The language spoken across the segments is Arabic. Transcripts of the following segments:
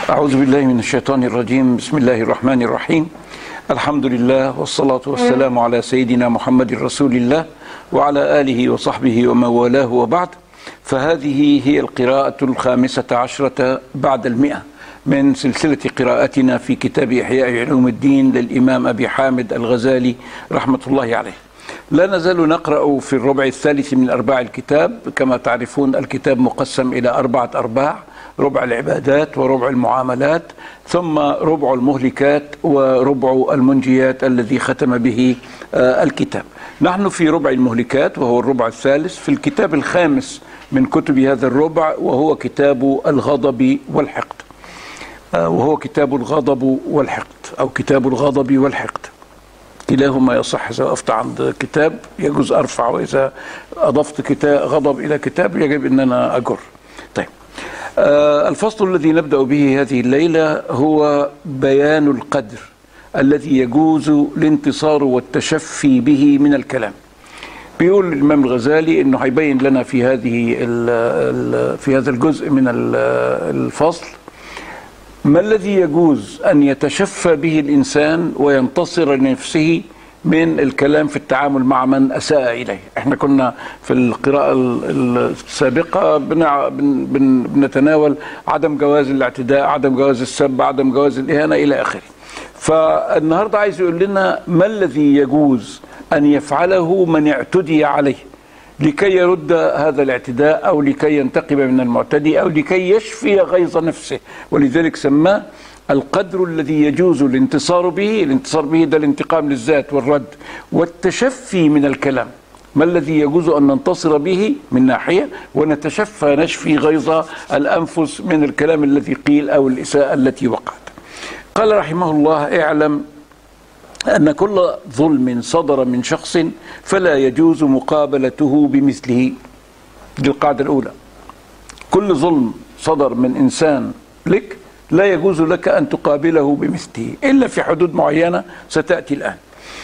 أعوذ بالله من الشيطان الرجيم. بسم الله الرحمن الرحيم. الحمد لله والصلاة والسلام على سيدنا محمد رسول الله وعلى آله وصحبه ومن والاه، وبعد. فهذه هي القراءة الخامسة عشرة بعد 100 من سلسلة قراءتنا في كتاب إحياء علوم الدين للإمام أبي حامد الغزالي رحمة الله عليه. لا نزال نقرأ في الربع الثالث من أرباع الكتاب. كما تعرفون الكتاب مقسم إلى 4 أرباع: ربع العبادات، وربع المعاملات، ثم ربع المهلكات، وربع المنجيات الذي ختم به الكتاب. نحن في ربع المهلكات وهو الربع الثالث في الكتاب الخامس من كتب هذا الربع، وهو كتاب الغضب والحقد. وهو كتاب الغضب والحقد أو كتاب الغضب والحقد، كلاهما يصح. إذا وقفت عند كتاب يجوز أرفع، وإذا أضفت كتاب غضب إلى كتاب يجب أن أنا أجر. طيب، الفصل الذي نبدأ به هذه الليلة هو بيان القدر الذي يجوز الانتصار والتشفي به من الكلام. بيقول الإمام الغزالي إنه هيبين لنا في هذا الجزء من الفصل ما الذي يجوز أن يتشفى به الإنسان وينتصر لنفسه من الكلام في التعامل مع من أساء إليه. احنا كنا في القراءة السابقة بنتناول عدم جواز الاعتداء، عدم جواز السب، عدم جواز الإهانة إلى آخره. فالنهاردة عايز يقول لنا ما الذي يجوز أن يفعله من اعتدي عليه لكي يرد هذا الاعتداء، أو لكي ينتقم من المعتدي، أو لكي يشفي غيظ نفسه. ولذلك سماه القدر الذي يجوز الانتصار به. الانتصار به ده الانتقام للذات والرد، والتشفي من الكلام ما الذي يجوز أن ننتصر به من ناحية، ونتشفى نشفي غيظ الأنفس من الكلام الذي قيل أو الإساءة التي وقعت. قال رحمه الله: اعلم أن كل ظلم صدر من شخص فلا يجوز مقابلته بمثله. دي القاعدة الأولى. كل ظلم صدر من إنسان لك لا يجوز لك أن تقابله بمثله إلا في حدود معينة ستأتي الآن.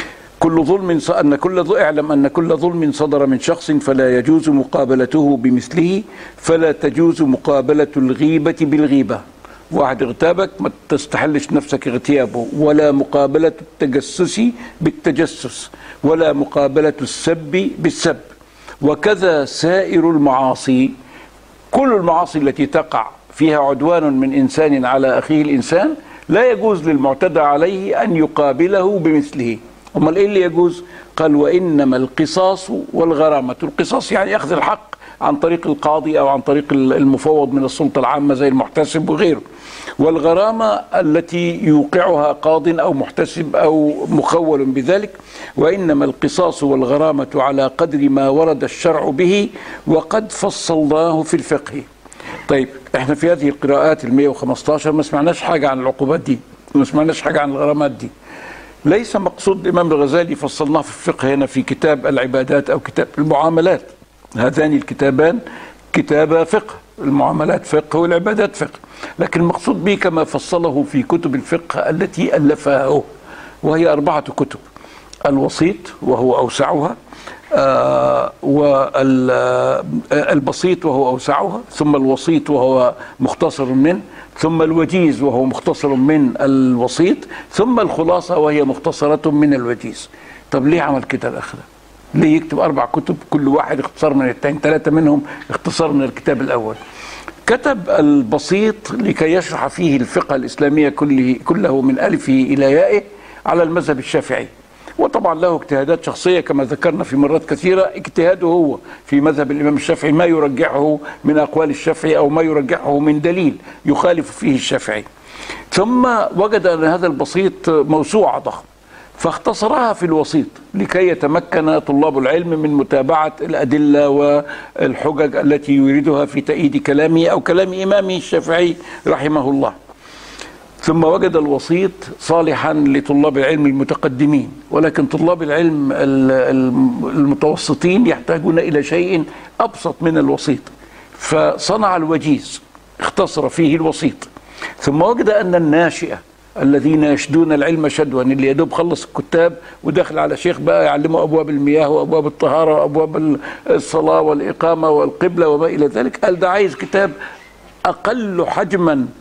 اعلم أن كل ظلم صدر من شخص فلا يجوز مقابلته بمثله، فلا تجوز مقابلة الغيبة بالغيبة. واحد اغتابك ما تستحلش نفسك اغتيابه، ولا مقابلة التجسس بالتجسس، ولا مقابلة السب بالسب. وكذا سائر المعاصي، كل المعاصي التي تقع فيها عدوان من إنسان على أخيه الإنسان لا يجوز للمعتدى عليه أن يقابله بمثله. أمال إيه اللي يجوز؟ قال: وإنما القصاص والغرامة. القصاص يعني أخذ الحق عن طريق القاضي أو عن طريق المفوض من السلطة العامة زي المحتسب وغيره. والغرامة التي يوقعها قاض أو محتسب أو مخول بذلك. وإنما القصاص والغرامة على قدر ما ورد الشرع به، وقد فصلناه في الفقه. طيب، احنا في هذه القراءات 115 ما سمعناش حاجة عن العقوبات دي، ما سمعناش حاجة عن الغرامات دي. ليس مقصود الإمام الغزالي فصلناه في الفقه هنا في كتاب العبادات أو كتاب المعاملات. هذان الكتابان كتابا فقه، المعاملات فقه والعبادات فقه، لكن المقصود به كما فصله في كتب الفقه التي ألفها هو، وهي 4 كتب: الوسيط وهو أوسعها، والبسيط وهو أوسعها، ثم الوسيط وهو مختصر منه، ثم الوجيز وهو مختصر من الوسيط، ثم الخلاصة وهي مختصرة من الوجيز. طب ليه عمل كده الأخ ده؟ ليه يكتب 4 كتب كل واحد اختصار من الثاني، 3 منهم اختصار من الكتاب الأول؟ كتب البسيط لكي يشرح فيه الفقه الإسلامية كله من ألفه إلى يائه على المذهب الشافعي. وطبعا له اجتهادات شخصية كما ذكرنا في مرات كثيرة. اجتهاده هو في مذهب الإمام الشافعي ما يرجحه من أقوال الشافعي أو ما يرجحه من دليل يخالف فيه الشافعي. ثم وجد أن هذا البسيط موسوعة ضخم، فاختصرها في الوسيط لكي يتمكن طلاب العلم من متابعة الأدلة والحجج التي يريدها في تأييد كلامه أو كلام إمامه الشافعي رحمه الله. ثم وجد الوسيط صالحا لطلاب العلم المتقدمين، ولكن طلاب العلم المتوسطين يحتاجون إلى شيء أبسط من الوسيط، فصنع الوجيز اختصر فيه الوسيط. ثم وجد أن الناشئة الذين يشدون العلم شدوا، اللي يدوب خلص الكتاب وداخل على شيخ بقى يعلموا أبواب المياه وأبواب الطهارة وأبواب الصلاة والإقامة والقبلة وما إلى ذلك، قال ده عايز كتاب أقل حجما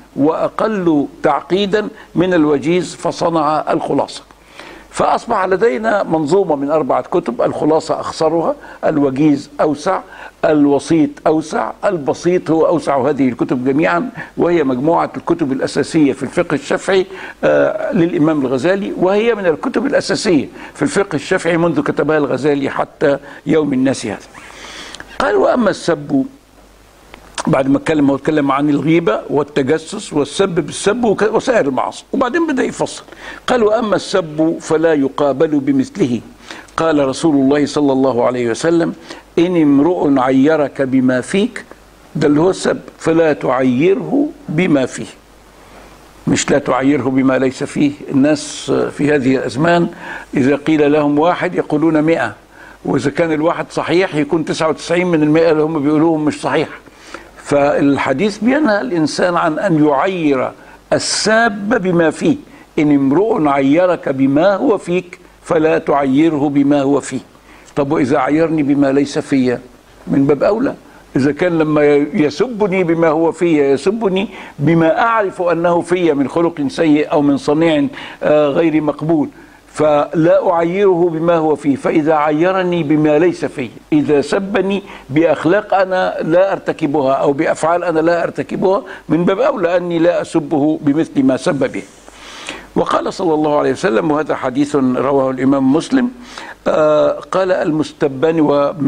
وأقل تعقيدا من الوجيز فصنع الخلاصة. فأصبح لدينا منظومة من 4 كتب: الخلاصة أخصرها، الوجيز أوسع، الوسيط أوسع، البسيط هو أوسع هذه الكتب جميعا، وهي مجموعة الكتب الأساسية في الفقه الشافعي للإمام الغزالي، وهي من الكتب الأساسية في الفقه الشافعي منذ كتبها الغزالي حتى يوم الناس هذا. قال: وأما السب، بعد ما اتكلم عن الغيبة والتجسس والسب بالسب وسائر المعاصي، وبعدين بدأ يفصل. قال: وأما السب فلا يقابل بمثله. قال رسول الله صلى الله عليه وسلم: إن امرؤ عيرك بما فيك، ده اللي هو السب، فلا تعيره بما فيه. مش لا تعيره بما ليس فيه. الناس في هذه الأزمان إذا قيل لهم 1 يقولون 100، وإذا كان الواحد صحيح يكون 99 من 100 اللي هم بيقولوهم مش صحيح. فالحديث بينهى الإنسان عن أن يعير الساب بما فيه. إن امرؤ عيرك بما هو فيك فلا تعيره بما هو فيه. طب وإذا عيرني بما ليس فيا؟ من باب أولى. إذا كان لما يسبني بما هو فيا يسبني بما أعرف أنه فيا من خلق سيء أو من صنيع غير مقبول، فلا أعيره بما هو فيه. فإذا عيرني بما ليس فيه، إذا سبني بأخلاق أنا لا أرتكبها أو بأفعال أنا لا أرتكبها، من باب أولى أني لا أسبه بمثل ما سب به. وقال صلى الله عليه وسلم، وهذا حديث رواه الإمام مسلم، قال: المستبان،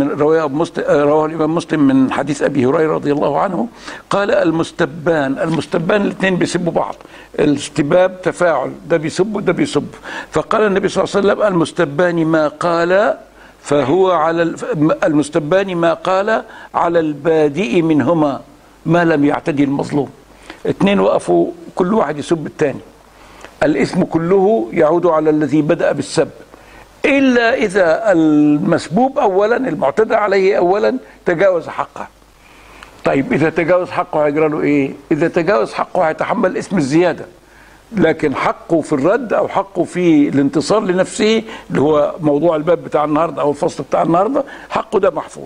رواه الإمام مسلم من حديث أبي هريرة رضي الله عنه، قال: المستبان الاثنين بيسبوا بعض، الاستباب تفاعل، ده بيسب وده بيسب. فقال النبي صلى الله عليه وسلم: المستبان ما قال فهو على المستبان ما قال على البادئ منهما ما لم يعتدي المظلوم. 2 وقفوا كل واحد يسب الثاني، الإثم كله يعود على الذي بدأ بالسب، إلا إذا المسبوب أولا المعتدى عليه أولا تجاوز حقه. طيب إذا تجاوز حقه هيجرى له إيه؟ إذا تجاوز حقه هيتحمل اسم الزيادة، لكن حقه في الرد أو حقه في الانتصار لنفسه اللي هو موضوع الباب بتاع النهاردة أو الفصل بتاع النهاردة، حقه ده محفوظ.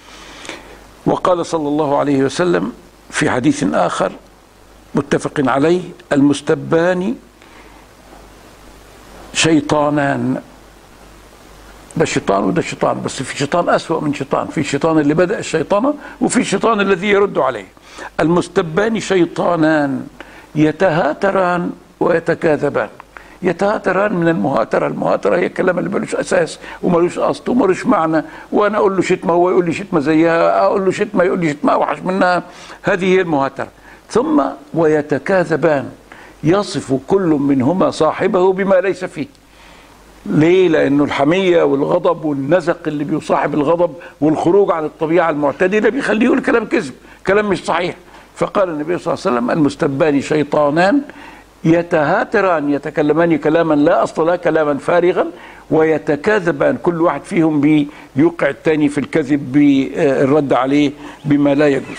وقال صلى الله عليه وسلم في حديث آخر متفق عليه: المستبان شيطانان. ده شيطان وده شيطان، بس في شيطان أسوأ من شيطان، في شيطان اللي بدأ الشيطانة وفي شيطان الذي يرد عليه. المستبان شيطانان يتهاتران ويتكاذبان. يتهاتران من المهاترة، المهاترة هي الكلام اللي ملوش أساس وملوش أصل وملوش معنى، وأنا أقول له شتمة هو يقول لي شتمة زيها، أقول له شتمة يقول لي شتمة أوحش منها. هذه هي المهاترة. ثم ويتكاذبان، يصف كل منهما صاحبه بما ليس فيه. ليه؟ لأنه الحمية والغضب والنزق اللي بيصاحب الغضب والخروج عن الطبيعة المعتدلة بيخليه يقول كلام كذب، كلام مش صحيح. فقال النبي صلى الله عليه وسلم: المستبان شيطانان يتهاتران، يتكلمان كلاما لا أصل له، كلاما فارغا، ويتكاذبان، كل واحد فيهم بيوقع الثاني في الكذب بالرد عليه بما لا يجوز.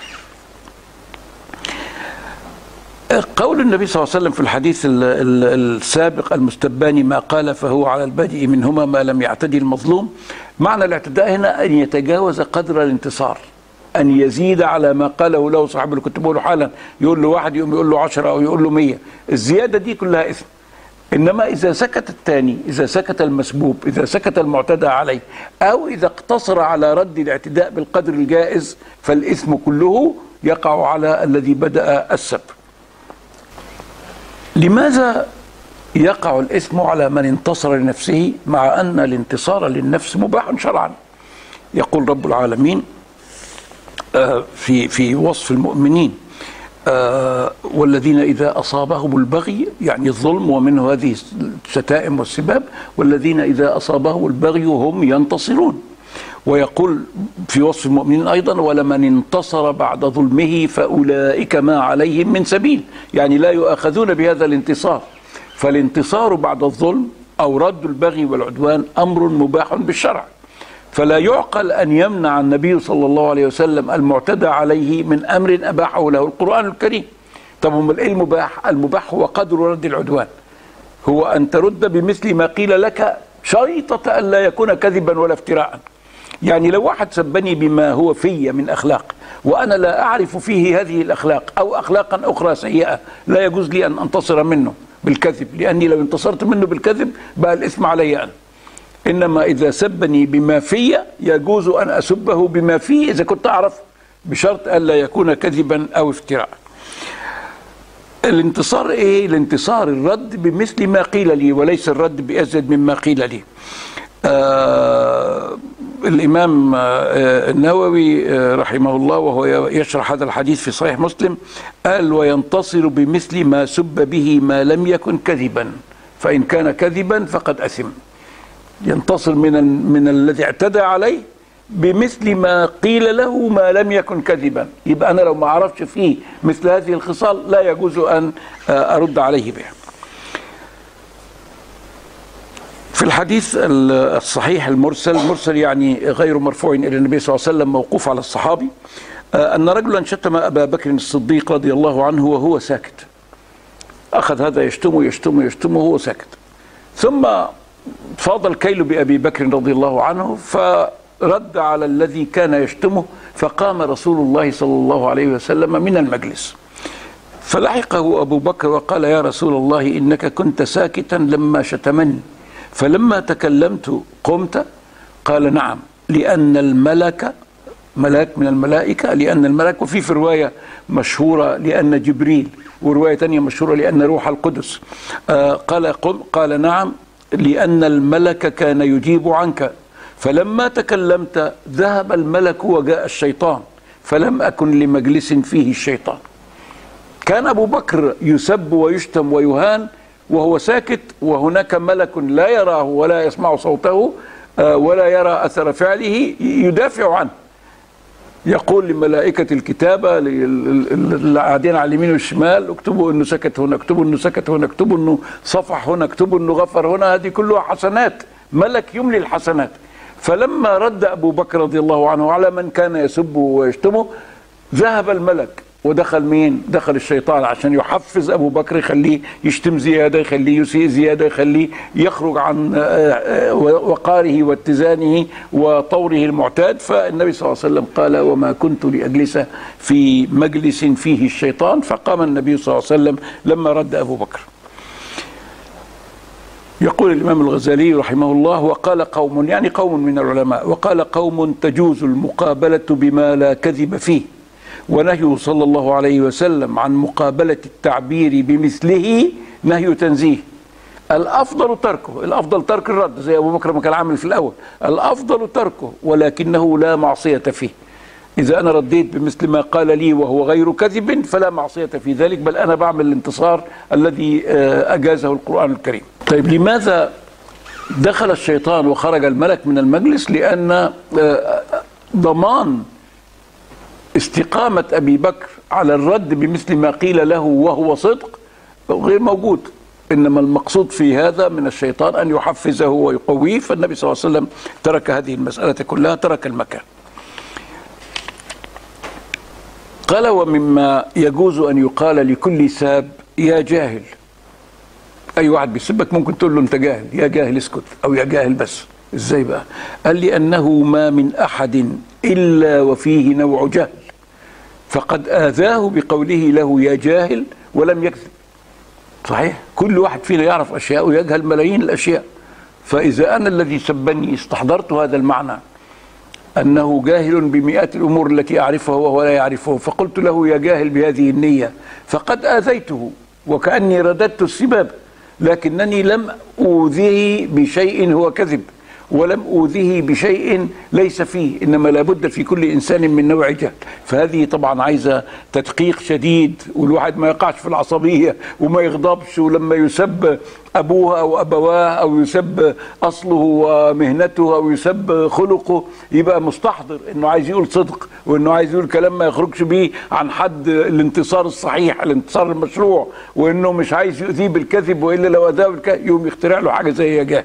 قول النبي صلى الله عليه وسلم في الحديث السابق: المستبان ما قال فهو على البادئ منهما ما لم يعتدي المظلوم، معنى الاعتداء هنا أن يتجاوز قدر الانتصار، أن يزيد على ما قاله له صاحب اللي كنت بقوله حالا، يقول له 1 يقوم يقول له 10 أو يقول له 100. الزيادة دي كلها إثم. إنما إذا سكت الثاني، إذا سكت المسبوب، إذا سكت المعتدى عليه، أو إذا اقتصر على رد الاعتداء بالقدر الجائز، فالإثم كله يقع على الذي بدأ السب. لماذا يقع الإثم على من انتصر لنفسه مع أن الانتصار للنفس مباح شرعا؟ يقول رب العالمين في وصف المؤمنين: والذين إذا أصابهم البغي، يعني الظلم ومنه هذه الشتائم والسباب، والذين إذا أصابهم البغي هم ينتصرون. ويقول في وصف المؤمنين أيضا: ولمن انتصر بعد ظلمه فأولئك ما عليهم من سبيل، يعني لا يؤاخذون بهذا الانتصار. فالانتصار بعد الظلم أو رد البغي والعدوان أمر مباح بالشرع، فلا يعقل أن يمنع النبي صلى الله عليه وسلم المعتدى عليه من أمر أباحه له القرآن الكريم. طب امال إيه المباح؟ المباح هو قدر رد العدوان، هو أن ترد بمثل ما قيل لك شريطة أن لا يكون كذبا ولا افتراء. يعني لو واحد سبني بما هو في من أخلاق وأنا لا أعرف فيه هذه الأخلاق أو أخلاقا أخرى سيئة، لا يجوز لي أن أنتصر منه بالكذب، لأني لو انتصرت منه بالكذب بقى الإثم علي أنا. إنما إذا سبني بما في يجوز أن أسبه بما فيه إذا كنت أعرف، بشرط ألا يكون كذبا أو افتراء. الانتصار إيه؟ الانتصار الرد بمثل ما قيل لي، وليس الرد بأزيد مما قيل لي. الإمام النووي رحمه الله وهو يشرح هذا الحديث في صحيح مسلم قال: وينتصر بمثل ما سب به ما لم يكن كذبا، فإن كان كذبا فقد أثم. ينتصر من الذي اعتدى عليه بمثل ما قيل له ما لم يكن كذبا. يبقى أنا لو ما عرفش فيه مثل هذه الخصال لا يجوز أن أرد عليه بها. في الحديث الصحيح المرسل يعني غير مرفوع إلى النبي صلى الله عليه وسلم، موقوف على الصحابي، أن رجلا شتم أبا بكر الصديق رضي الله عنه وهو ساكت. أخذ هذا يشتمه وهو ساكت، ثم فاض الكيل بأبي بكر رضي الله عنه، فرد على الذي كان يشتمه، فقام رسول الله صلى الله عليه وسلم من المجلس، فلحقه أبو بكر وقال: يا رسول الله إنك كنت ساكتا لما شتمني، فلما تكلمت قمت؟ قال: نعم، لأن الملك ملاك من الملائكة، لأن الملك، وفي رواية مشهورة لأن جبريل، ورواية تانية مشهورة لأن روح القدس. قال: نعم، لأن الملك كان يجيب عنك، فلما تكلمت ذهب الملك وجاء الشيطان، فلم أكن لمجلس فيه الشيطان. كان أبو بكر يسب ويشتم ويهان وهو ساكت، وهناك ملك لا يراه ولا يسمع صوته ولا يرى أثر فعله يدافع عنه، يقول لملائكة الكتابة اللي قاعدين على اليمين والشمال: اكتبوا انه سكت هنا، اكتبوا انه سكت هنا، اكتبوا انه صفح هنا، اكتبوا انه غفر هنا. هذه كلها حسنات، ملك يملي الحسنات. فلما رد أبو بكر رضي الله عنه على من كان يسبه ويشتمه، ذهب الملك ودخل مين؟ دخل الشيطان عشان يحفز أبو بكر، يخليه يشتم زيادة، يخليه يسيء زيادة، يخليه يخرج عن وقاره واتزانه وطوره المعتاد. فالنبي صلى الله عليه وسلم قال: وما كنت لأجلس في مجلس فيه الشيطان. فقام النبي صلى الله عليه وسلم لما رد أبو بكر. يقول الإمام الغزالي رحمه الله: وقال قوم، يعني قوم من العلماء، وقال قوم: تجوز المقابلة بما لا كذب فيه، ونهيه صلى الله عليه وسلم عن مقابلة التعبير بمثله نهي تنزيه. الأفضل تركه، الأفضل ترك الرد زي أبو بكر ما كان عامل في الأول، الأفضل تركه، ولكنه لا معصية فيه. إذا أنا رديت بمثل ما قال لي وهو غير كذب فلا معصية في ذلك، بل أنا بعمل الانتصار الذي أجازه القرآن الكريم. طيب، لماذا دخل الشيطان وخرج الملك من المجلس؟ لأن ضمان استقامة أبي بكر على الرد بمثل ما قيل له وهو صدق غير موجود، إنما المقصود في هذا من الشيطان أن يحفزه ويقويه. فالنبي صلى الله عليه وسلم ترك هذه المسألة كلها، ترك المكان. قال: ومما يجوز أن يقال لكل ساب: يا جاهل. أي واحد بيسبك ممكن تقول له: أنت جاهل، يا جاهل اسكت، أو يا جاهل بس. إزاي بقى؟ قال: لأنه ما من أحد إلا وفيه نوع جهل، فقد آذاه بقوله له يا جاهل ولم يكذب. صحيح، كل واحد فينا يعرف أشياء ويجهل ملايين الأشياء. فإذا أنا الذي سبني استحضرت هذا المعنى أنه جاهل بمئات الأمور التي أعرفها وهو لا يعرفه، فقلت له يا جاهل بهذه النية، فقد آذيته وكأني رددت السباب، لكنني لم أوذيه بشيء هو كذب، ولم أوذيه بشيء ليس فيه، إنما لابد في كل إنسان من نوع جهل. فهذه طبعا عايزة تدقيق شديد، والواحد ما يقعش في العصبية وما يغضبش، ولما يسب أبوه أو أبواه أو يسب أصله ومهنته أو يسب خلقه يبقى مستحضر إنه عايز يقول صدق، وإنه عايز يقول كلام ما يخرجش بيه عن حد الانتصار الصحيح، الانتصار المشروع، وإنه مش عايز يؤذيه بالكذب، وإلا لو أذاه بالكذب يوم يخترع له حاجة زي جهل.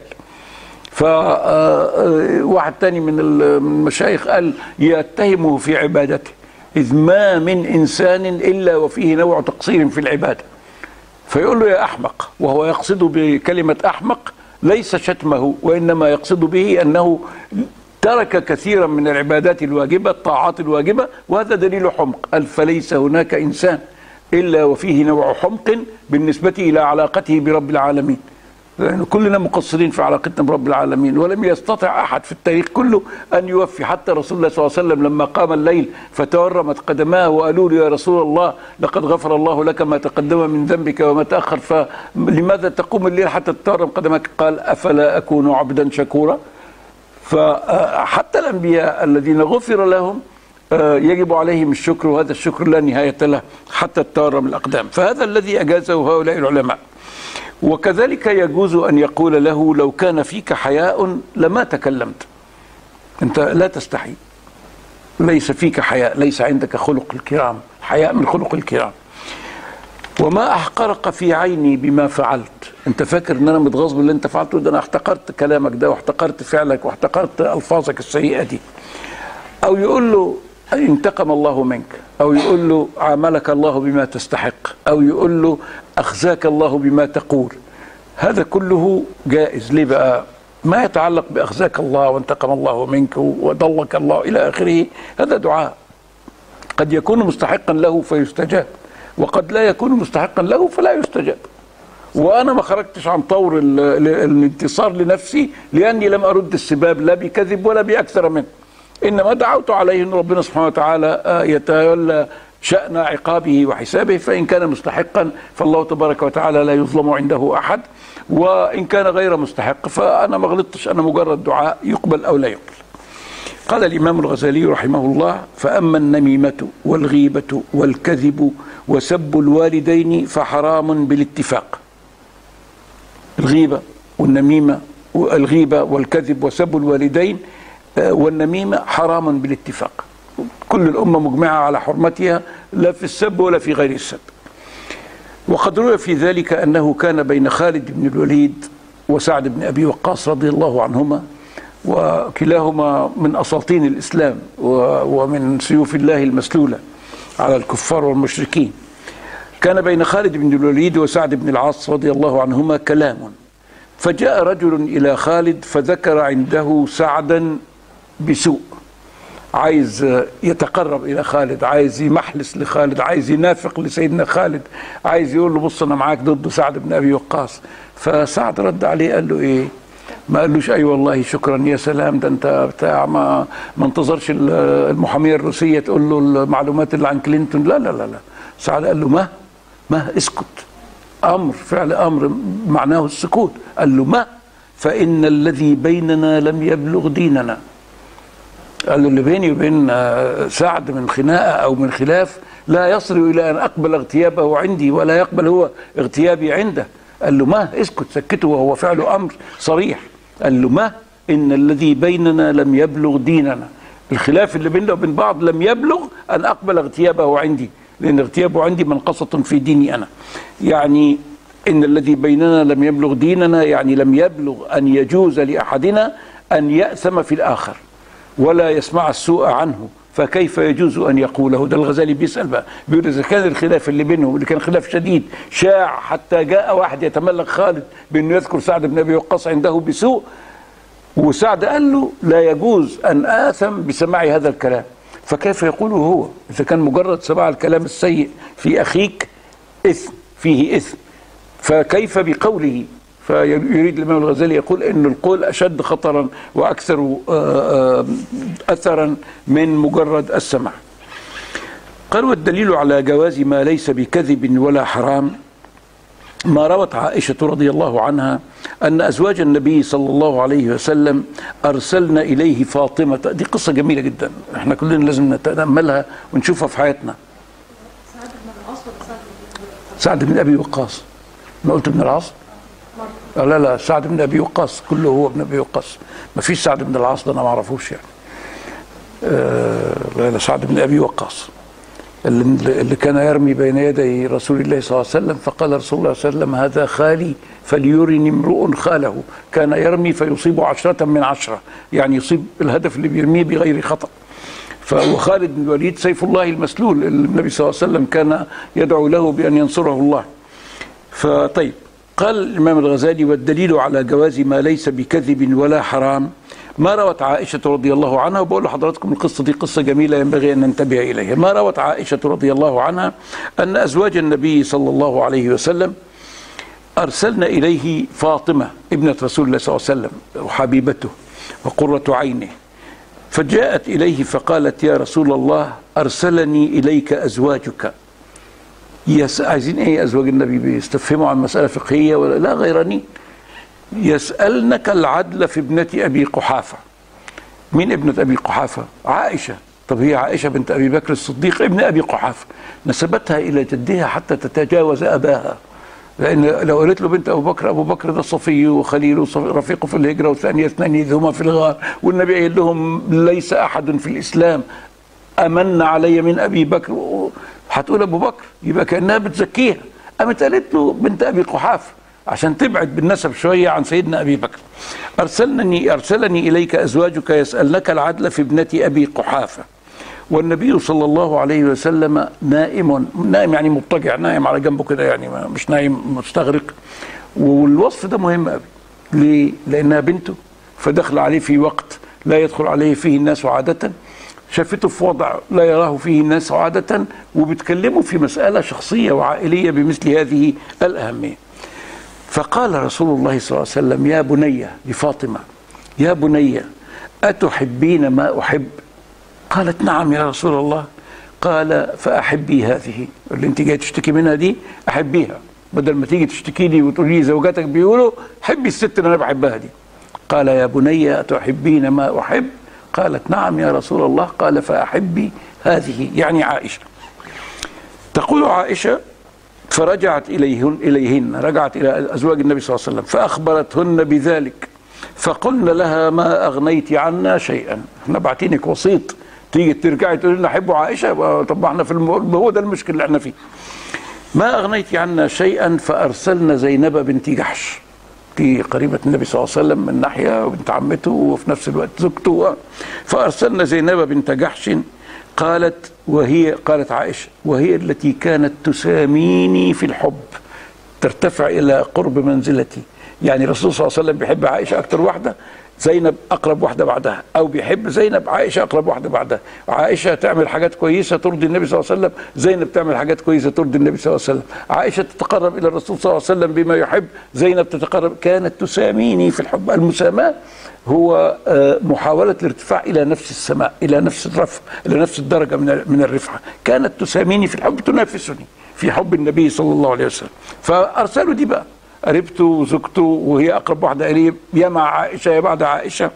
فواحد تاني من المشايخ قال: يتهمه في عبادته، إذ ما من إنسان إلا وفيه نوع تقصير في العبادة. فيقول له يا أحمق، وهو يقصد بكلمة أحمق ليس شتمه، وإنما يقصد به أنه ترك كثيرا من العبادات الواجبة الطاعات الواجبة، وهذا دليل حمق. قال فليس هناك إنسان إلا وفيه نوع حمق بالنسبة إلى علاقته برب العالمين، لأن كلنا مقصرين في علاقتنا برب العالمين، ولم يستطع أحد في التاريخ كله أن يوفي. حتى رسول الله صلى الله عليه وسلم لما قام الليل فتورمت قدماه وقالوا له يا رسول الله لقد غفر الله لك ما تقدم من ذنبك وما تأخر، فلماذا تقوم الليل حتى تتورم قدمك؟ قال أفلا أكون عبدا شكورا. فحتى الأنبياء الذين غفر لهم يجب عليهم الشكر، وهذا الشكر لا نهاية له حتى تتورم الأقدام. فهذا الذي أجازه هؤلاء العلماء. وكذلك يجوز أن يقول له لو كان فيك حياء لما تكلمت، أنت لا تستحي، ليس فيك حياء، ليس عندك خلق الكرام، حياء من خلق الكرام. وما أحقرك في عيني بما فعلت، أنت فاكر أن أنا متغاظ باللي أنت فعلته ده؟ أنا احتقرت كلامك ده واحتقرت فعلك واحتقرت ألفاظك السيئة دي. أو يقول له انتقم الله منك، أو يقول له عاملك الله بما تستحق، أو يقول له أخزاك الله بما تقول. هذا كله جائز. ليه بقى؟ ما يتعلق بأخزاك الله وانتقم الله منك وضلك الله إلى آخره، هذا دعاء قد يكون مستحقا له فيستجاب، وقد لا يكون مستحقا له فلا يستجاب. وأنا ما خرجتش عن طور الانتصار لنفسي، لأني لم أرد السباب لا بكذب ولا بأكثر منه، إنما دعوت عليه أن ربنا سبحانه وتعالى يتولى شأن عقابه وحسابه، فإن كان مستحقا فالله تبارك وتعالى لا يظلم عنده أحد، وإن كان غير مستحق فأنا ما غلطتش، أنا مجرد دعاء يقبل أو لا يقبل. قال الإمام الغزالي رحمه الله: فأما النميمة والغيبة والكذب وسب الوالدين فحرام بالاتفاق. الغيبة والنميمة، الغيبة والكذب وسب الوالدين والنميمة حرام بالاتفاق، كل الأمة مجمعة على حرمتها، لا في السب ولا في غير السب. وقد روي في ذلك أنه كان بين خالد بن الوليد وسعد بن أبي وقاص رضي الله عنهما، وكلاهما من أساطين الإسلام ومن سيوف الله المسلولة على الكفار والمشركين. كان بين خالد بن الوليد وسعد بن العاص رضي الله عنهما كلام، فجاء رجل إلى خالد فذكر عنده سعدا بسوء، عايز يتقرب إلى خالد، عايز يمحلس لخالد، عايز ينافق لسيدنا خالد، عايز يقول له بص أنا معاك ضد سعد بن أبي وقاص. فسعد رد عليه قال له إيه؟ ما قالوش أي والله شكرا يا سلام، ده أنت بتاع ما انتظرش المحامية الروسية تقول له المعلومات اللي عن كلينتون، لا لا لا لا. سعد قال له ما اسكت، أمر فعل أمر معناه السكوت. قال له ما فإن الذي بيننا لم يبلغ ديننا. قال له اللي بيني وبين سعد من خناقة أو من خلاف لا يصل إلى أن أقبل اغتيابه عندي ولا يقبل هو اغتيابي عنده. قال له ما اسكت، سكته، وهو فعل أمر صريح. قال له ما إن الذي بيننا لم يبلغ ديننا، الخلاف اللي بيننا وبين بعض لم يبلغ أن أقبل اغتيابه عندي، لأن اغتيابه عندي منقصة في ديني أنا. يعني إن الذي بيننا لم يبلغ ديننا، يعني لم يبلغ أن يجوز لأحدنا أن يأثم في الآخر ولا يسمع السوء عنه، فكيف يجوز أن يقوله؟ ده الغزالي بيسأل بقى، بيقول إذا كان الخلاف اللي بينهم اللي كان خلاف شديد شاع حتى جاء واحد يتملك خالد بأنه يذكر سعد بن أبي وقاص عنده بسوء، وسعد قال له لا يجوز أن آثم بسماع هذا الكلام، فكيف يقوله هو؟ إذا كان مجرد سماع الكلام السيء في أخيك إثم، فيه إثم، فكيف بقوله؟ فيريد الإمام الغزالي يقول إن القول أشد خطرا وأكثر أثرا من مجرد السمع. قال والدليل على جواز ما ليس بكذب ولا حرام ما روت عائشة رضي الله عنها أن أزواج النبي صلى الله عليه وسلم أرسلن إليه فاطمة. دي قصة جميلة جدا، احنا كلنا لازم نتأملها ونشوفها في حياتنا. سعد بن أبي وقاص، ما قلت ابن العاص؟ لا لا، سعد بن أبي وقاص كله هو ابن أبي وقاص، ما فيش سعد بن العاص ده أنا ما أعرفوش يعني. لا سعد بن أبي وقاص اللي كان يرمي بين يدي رسول الله صلى الله عليه وسلم، فقال رسول الله صلى الله عليه وسلم هذا خالي فليرني امرؤ خاله. كان يرمي فيصيب 10 من 10، يعني يصيب الهدف اللي بيرميه بغير خطأ. وخالد بن الوليد سيف الله المسلول، النبي صلى الله عليه وسلم كان يدعو له بأن ينصره الله. فطيب، قال الإمام الغزالي والدليل على جواز ما ليس بكذب ولا حرام ما روت عائشة رضي الله عنها، وبقول لحضراتكم القصة دي قصة جميلة ينبغي أن ننتبه إليها. ما روت عائشة رضي الله عنها أن أزواج النبي صلى الله عليه وسلم أرسلنا إليه فاطمة ابنة رسول الله صلى الله عليه وسلم وحبيبته وقرة عينه، فجاءت إليه فقالت: يا رسول الله أرسلني إليك أزواجك. عايزين إيه أزواج النبي؟ بيستفهموا عن مسألة فقهية ولا لا؟ غيرانين. يسألنك العدل في ابنة أبي قحافة. مين ابنة أبي قحافة؟ عائشة. طب هي عائشة بنت أبي بكر الصديق ابن أبي قحافة، نسبتها إلى جدها حتى تتجاوز أباها، لأن لو قالت له بنت أبو بكر، أبو بكر ده صفي وخليل ورفيقه في الهجرة وثاني اثنين إذ هما في الغار، والنبي قال لهم ليس أحد في الإسلام أمن علي من أبي بكر، هتقول أبو بكر، يبقى كأنها بتزكيها. قامت قالت له بنت أبي قحافة عشان تبعد بالنسب شوية عن سيدنا أبي بكر. أرسلني إليك أزواجك يسألنك العدل في ابنة أبي قحافة، والنبي صلى الله عليه وسلم نائم يعني مضطجع، نايم على جنبه كده، يعني مش نايم مستغرق. والوصف ده مهم قوي. ليه؟ لأنها بنته، فدخل عليه في وقت لا يدخل عليه فيه الناس عادة، شافته في وضع لا يراه فيه الناس عادة، وبتكلمه في مسألة شخصية وعائلية بمثل هذه الأهمية. فقال رسول الله صلى الله عليه وسلم: يا بني، لفاطمة: يا بني أتحبين ما أحب؟ قالت: نعم يا رسول الله. قال: فأحبي هذه اللي انت جاي تشتكي منها دي، أحبيها، بدل ما تيجي تشتكي لي وتقولي لي زوجاتك بيقولوا، حبي الست اللي أنا بحبها دي. قال: يا بني أتحبين ما أحب؟ قالت: نعم يا رسول الله. قال: فأحبي هذه، يعني عائشة. تقول عائشة: فرجعت إليهن، رجعت إلى أزواج النبي صلى الله عليه وسلم فأخبرتهن بذلك، فقلنا لها: ما أغنيت عنا شيئا. احنا باعتينك وسيط تيجي ترجعي تقول لنا حبوا عائشة؟ طب احنا في هو ده المشكلة اللي احنا فيه. ما أغنيت عنا شيئا، فأرسلنا زينب بنت جحش، دي قريبة النبي صلى الله عليه وسلم من ناحية وبنت عمته وفي نفس الوقت زوجته، فأرسلنا زينب بنت جحش. قالت عائشة: وهي التي كانت تساميني في الحب، ترتفع إلى قرب منزلتي. يعني الرسول صلى الله عليه وسلم بيحب عائشة أكتر واحدة، زينب أقرب واحدة بعدها، أو بيحب زينب، عائشة أقرب واحدة بعدها. عائشة تعمل حاجات كويسة ترضي النبي صلى الله عليه وسلم، زينب تعمل حاجات كويسة ترضي النبي صلى الله عليه وسلم. عائشة تتقرب إلى الرسول صلى الله عليه وسلم بما يحب، زينب تتقرب. كانت تساميني في الحب. المساماة هو محاولة الارتفاع إلى نفس السماء، إلى نفس الرفع، إلى نفس الدرجة من الرفعة. كانت تساميني في الحب، تنافسني في حب النبي صلى الله عليه وسلم. فأرسلوا دي بقى، قريبته وزوجته، وهي أقرب واحدة إليه، يا مع عائشة يا بعد عائشة.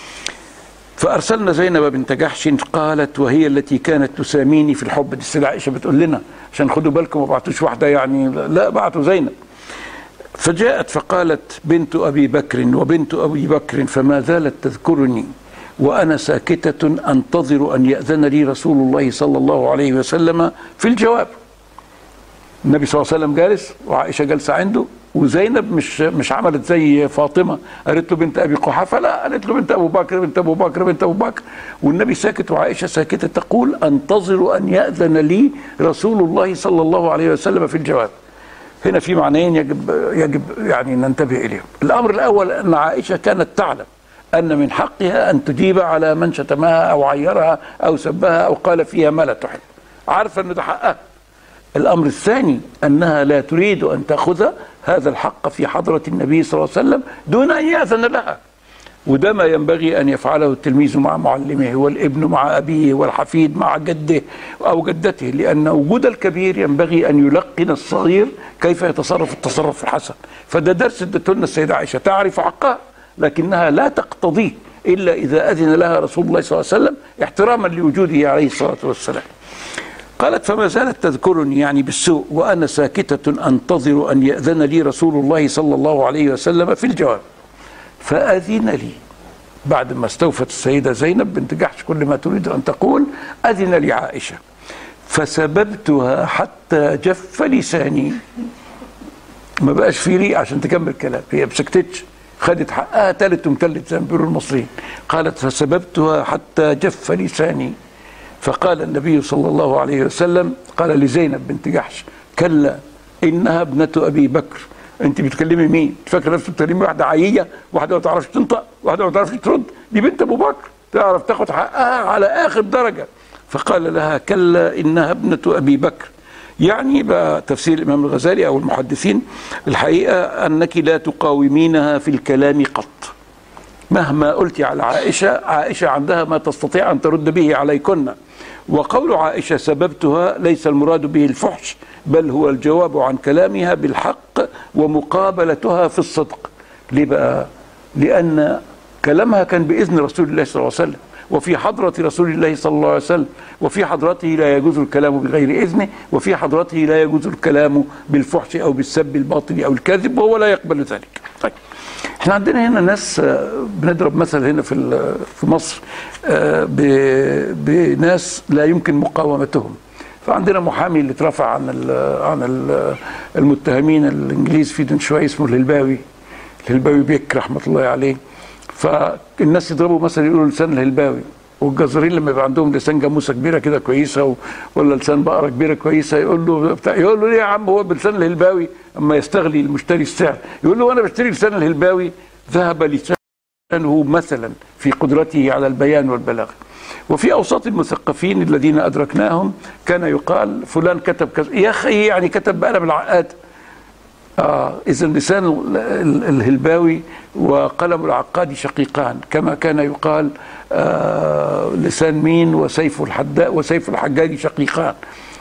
فأرسلنا زينب بنت جحش. قالت: وهي التي كانت تساميني في الحب. دي السيدة عائشة بتقول لنا عشان خدوا بالكم ما بعتوش واحدة يعني، لا، بعتوا زينب. فجاءت فقالت: بنت أبي بكر وبنت أبي بكر، فما زالت تذكرني وأنا ساكتة أنتظر أن يأذن لي رسول الله صلى الله عليه وسلم في الجواب. النبي صلى الله عليه وسلم جالس وعائشة جالسة عنده، وزينب مش عملت زي فاطمة قالت له بنت أبي قحافة، لا، قالت له بنت أبو بكر بنت أبو بكر بنت أبو بكر. والنبي ساكت وعائشة ساكتة تقول: أنتظر أن يأذن لي رسول الله صلى الله عليه وسلم في الجواب. هنا في معنيين يجب يعني ننتبه إليهم. الأمر الأول أن عائشة كانت تعلم أن من حقها أن تجيب على من شتمها أو عيرها أو سبها أو قال فيها ما لا تحب، عارفة أن ده حقها. الأمر الثاني أنها لا تريد أن تأخذ هذا الحق في حضرة النبي صلى الله عليه وسلم دون أن يأذن لها، وده ما ينبغي أن يفعله التلميذ مع معلمه، والابن مع أبيه، والحفيد مع جده أو جدته، لأن وجود الكبير ينبغي أن يلقن الصغير كيف يتصرف التصرف الحسن. فده درس ادته لنا السيدة عائشة، تعرف حقها لكنها لا تقتضيه إلا إذا أذن لها رسول الله صلى الله عليه وسلم احتراما لوجوده عليه الصلاة والسلام. قالت: فما زالت تذكرني يعني بالسوء وأنا ساكتة أنتظر أن يأذن لي رسول الله صلى الله عليه وسلم في الجواب. فأذن لي، بعد ما استوفت السيدة زينب بنت جحش كل ما تريد أن تقول، أذن لي عائشة. فسببتها حتى جف لساني، ما بقاش في ريق عشان تكمل كلام، هي مسكتش، خدت حقها تالت ومتلت زي ما بيقولوا المصريين. قالت: فسببتها حتى جف لساني. فقال النبي صلى الله عليه وسلم، قال لزينب بنت جحش: كلا إنها ابنة أبي بكر. أنت بتكلمي مين؟ فاكرة نفسك بتكلمي واحدة عيية، واحدة ما تعرفش تنطق، واحدة ما تعرفش ترد؟ دي بنت ابو بكر تعرف تاخد حقها على اخر درجه. فقال لها كلا انها ابنه ابي بكر. يعني بقى تفسير الامام الغزالي او المحدثين الحقيقه انك لا تقاومينها في الكلام قط. مهما قلت على عائشه، عائشه عندها ما تستطيع ان ترد به عليكن. وقول عائشه سببتها ليس المراد به الفحش، بل هو الجواب عن كلامها بالحق ومقابلتها في الصدق. ليه بقى؟ لان كلامها كان باذن رسول الله صلى الله عليه وسلم، وفي حضرة رسول الله صلى الله عليه وسلم، وفي حضرته لا يجوز الكلام بغير إذنه، وفي حضرته لا يجوز الكلام بالفحش أو بالسب الباطل أو الكذب، وهو لا يقبل ذلك. طيب احنا عندنا هنا ناس بنضرب مثل هنا في مصر بناس لا يمكن مقاومتهم. فعندنا محامي اللي اترفع عن المتهمين الانجليز في دون شويه اسمه الهلباوي بيك رحمه الله عليه. فالناس يضربوا مثلا يقولوا لسان الهلباوي، والجزارين لما يبقى عندهم لسان جاموسه كبيره كده كويسه ولا لسان بقره كبيره كويسه يقول له ليه يا عم هو بلسان الهلباوي اما يستغلي المشتري السعر؟ يقول له وانا بشتري لسان الهلباوي ذهب لسانه مثلا في قدرته على البيان والبلاغه. وفي اوساط المثقفين الذين ادركناهم كان يقال فلان كتب كذا، يا اخي يعني كتب بقلم العقاد. إذا لسان الهلباوي وقلم العقاد شقيقان، كما كان يقال لسان مين وسيف الحجاج شقيقان.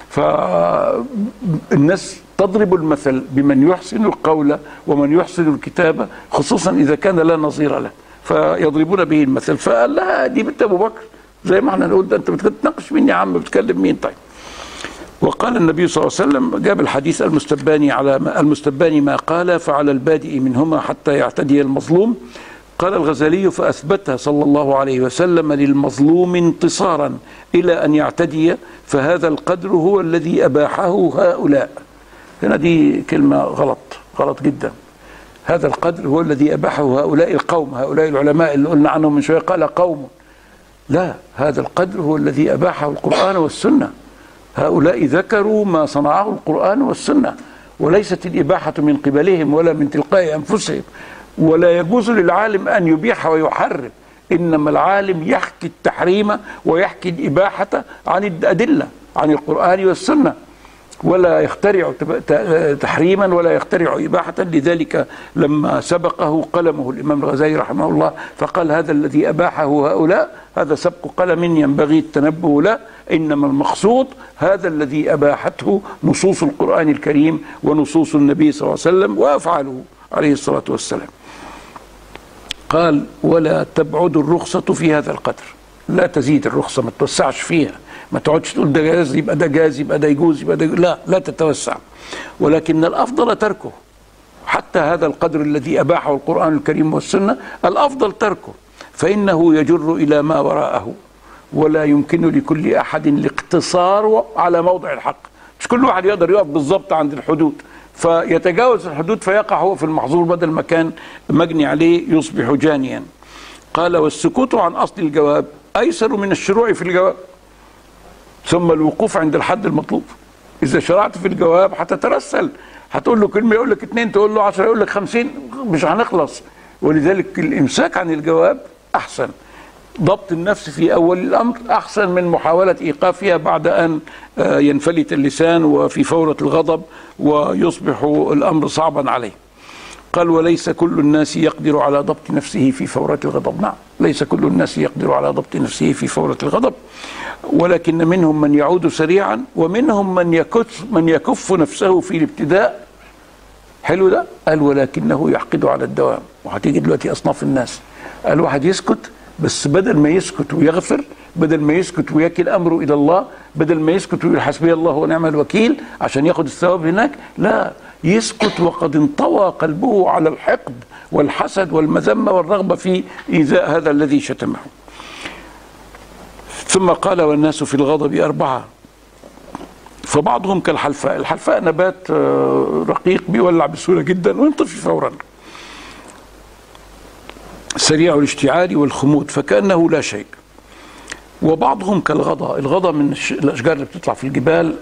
فالناس تضرب المثل بمن يحسن القول ومن يحسن الكتابة، خصوصا إذا كان لا نظير له، فيضربون به المثل. فقال لها دي بنت أبو بكر، زي ما احنا نقول ده أنت بتناقش مين يا عم، بتكلم مين؟ طيب. وقال النبي صلى الله عليه وسلم، جاب الحديث المستباني ما قال فعلى البادئ منهما حتى يعتدي المظلوم. قال الغزالي فأثبتها صلى الله عليه وسلم للمظلوم انتصارا إلى أن يعتدي، فهذا القدر هو الذي أباحه هؤلاء. هنا دي كلمة غلط جدا. هذا القدر هو الذي أباحه هؤلاء القوم، هؤلاء العلماء اللي قلنا عنهم من شوية قال قوم. لا، هذا القدر هو الذي أباحه القرآن والسنة. هؤلاء ذكروا ما صنعه القرآن والسنة، وليست الإباحة من قبلهم ولا من تلقاء أنفسهم. ولا يجوز للعالم أن يبيح ويحرم، إنما العالم يحكي التحريم ويحكي الإباحة عن الأدلة، عن القرآن والسنة، ولا يخترع تحريما ولا يخترع إباحة. لذلك لما سبقه قلمه الإمام الغزالي رحمه الله فقال هذا الذي أباحه هؤلاء هذا سبق قلم ينبغي التنبه له، إنما المقصود هذا الذي أباحته نصوص القرآن الكريم ونصوص النبي صلى الله عليه وسلم وأفعاله عليه الصلاة والسلام. قال ولا تبعد الرخصة في هذا القدر، لا تزيد الرخصة، ما تتوسعش فيها، ما تقعدش تقول ده جاز يبقى ده جاز يبقى ده يجوز يبقى ده، لا تتوسع. ولكن الأفضل تركه، حتى هذا القدر الذي أباحه القرآن الكريم والسنة الأفضل تركه، فإنه يجر إلى ما وراءه، ولا يمكن لكل أحد الاقتصار على موضع الحق. مش كل واحد يقدر يقف بالضبط عند الحدود فيتجاوز الحدود فيقع هو في المحظور، بدل ما كان مجني عليه يصبح جانيا. قال والسكوت عن أصل الجواب أيسر من الشروع في الجواب، ثم الوقوف عند الحد المطلوب. إذا شرعت في الجواب هتترسل، هتقول له كلمة يقول لك 2، تقول له 10 يقول لك 50، مش هنخلص. ولذلك الإمساك عن الجواب أحسن، ضبط النفس في أول الأمر أحسن من محاولة إيقافها بعد أن ينفلت اللسان وفي فورة الغضب ويصبح الأمر صعبا عليه. قال وليس كل الناس يقدر على ضبط نفسه في فورة الغضب. نعم، ليس كل الناس يقدر على ضبط نفسه في فورة الغضب، ولكن منهم من يعود سريعا ومنهم من يكف نفسه في الابتداء. حلو ده. قال ولكنه يحقد على الدوام. وهتيجي دلوقتي أصناف الناس، قال واحد يسكت بس بدل ما يسكت ويغفر، بدل ما يسكت ويكل أمره إلى الله، بدل ما يسكت ويقول حسبي الله ونعم الوكيل عشان ياخد الثواب هناك، لا، يسكت وقد انطوى قلبه على الحقد والحسد والمذمة والرغبة في إيذاء هذا الذي شتمه. ثم قال والناس في الغضب 4، فبعضهم كالحلفاء. الحلفاء نبات رقيق بيولع بسهولة جدا وينطفي فورا، سريع الاشتعال والخمود، فكأنه لا شيء. وبعضهم كالغضا. الغضا من الأشجار اللي بتطلع في الجبال،